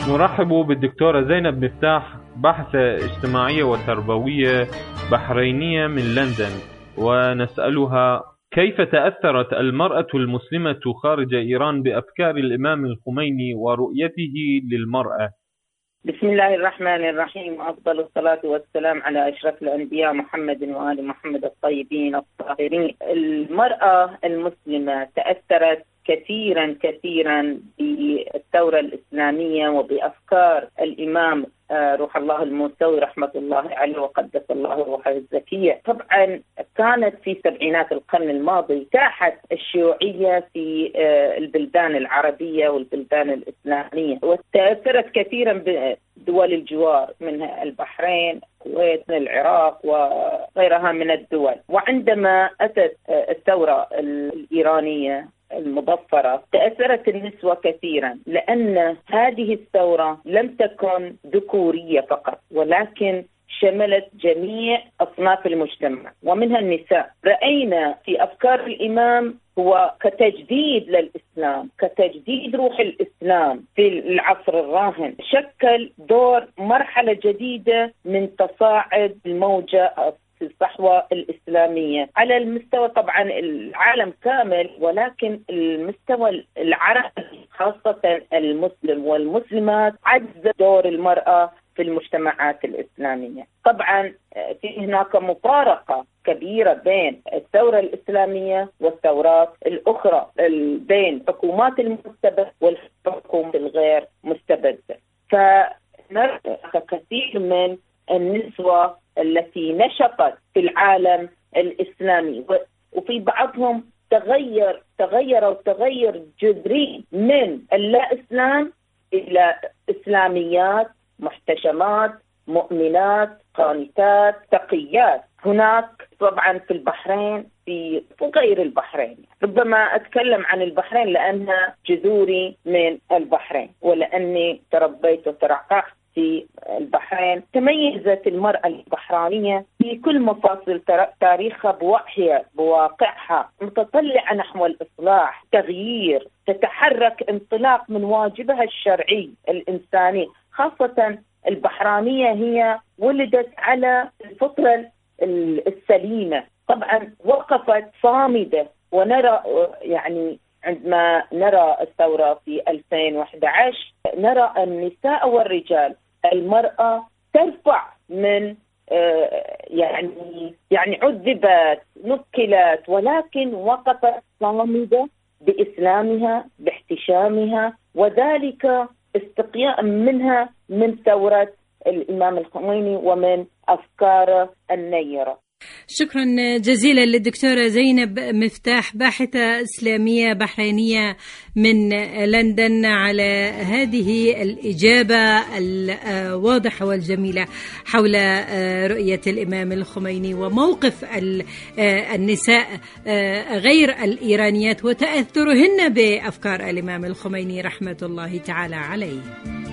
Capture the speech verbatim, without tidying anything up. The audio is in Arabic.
نرحب بالدكتورة زينب مفتاح، باحثة اجتماعية وتربوية بحرينية من لندن، ونسألها كيف تأثرت المرأة المسلمة خارج إيران بأفكار الإمام الخميني ورؤيته للمرأة؟ بسم الله الرحمن الرحيم، أفضل الصلاة والسلام على أشرف الأنبياء محمد وآل محمد الطيبين الطاهرين. المرأة المسلمة تأثرت كثيرا كثيرا بالثورة الإسلامية وبأفكار الإمام روح الله الموسوي رحمة الله عليه وقدس الله روحه الزكية. طبعا كانت في سبعينات القرن الماضي تاحت الشيوعية في البلدان العربية والبلدان الإسلامية، وتأثرت كثيرا بدول الجوار منها البحرين، الكويت، العراق وغيرها من الدول. وعندما أتت الثورة الإيرانية المضفرة تأثرت النسوة كثيرا، لأن هذه الثورة لم تكن ذكورية فقط، ولكن شملت جميع أصناف المجتمع ومنها النساء. رأينا في أفكار الإمام هو كتجديد للإسلام، كتجديد روح الإسلام في العصر الراهن، شكل دور مرحلة جديدة من تصاعد الموجة في الصحوة الإسلامية على المستوى طبعا العالم كامل، ولكن المستوى العربي خاصة المسلم والمسلمات عزز دور المرأة في المجتمعات الإسلامية. طبعا في هناك مفارقة كبيرة بين الثورة الإسلامية والثورات الأخرى، بين حكومات المستبد والحكومات الغير مستبدة. فنرى كثير من النسوة التي نشطت في العالم الإسلامي، وفي بعضهم تغير تغير تغير جذري من اللا إسلام إلى إسلاميات، محتشمات، مؤمنات، قانتات، تقيات. هناك طبعا في البحرين في غير البحرين، ربما أتكلم عن البحرين لأنها جذوري من البحرين ولأني تربيت وترعرعت في البحرين. تميزت المرأة البحرينية في كل مفاصل تاريخها بوعيها بواقعها، متطلعة نحو الإصلاح، تغيير، تتحرك انطلاق من واجبها الشرعي الإنساني. خاصة البحرانية هي ولدت على الفطرة السليمة، طبعا وقفت صامدة. ونرى يعني عندما نرى الثورة في ألفين وأحد عشر نرى النساء والرجال، المرأة ترفع من يعني يعني عذبت، نكلت، ولكن وقفت صامدة بإسلامها، باحتشامها، وذلك استقياء منها من ثورة الإمام الخميني ومن أفكاره النيرة. شكرا جزيلا للدكتورة زينب مفتاح، باحثة إسلامية بحرينية من لندن، على هذه الإجابة الواضحة والجميلة حول رؤية الإمام الخميني وموقف النساء غير الإيرانيات وتأثرهن بأفكار الإمام الخميني رحمة الله تعالى عليه.